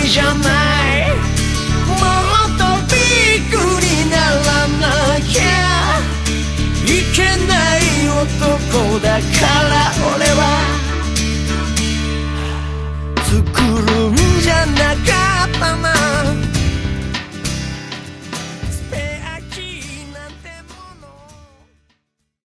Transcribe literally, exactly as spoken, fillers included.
じゃない。もっとビッグにならなきゃいけない男だから俺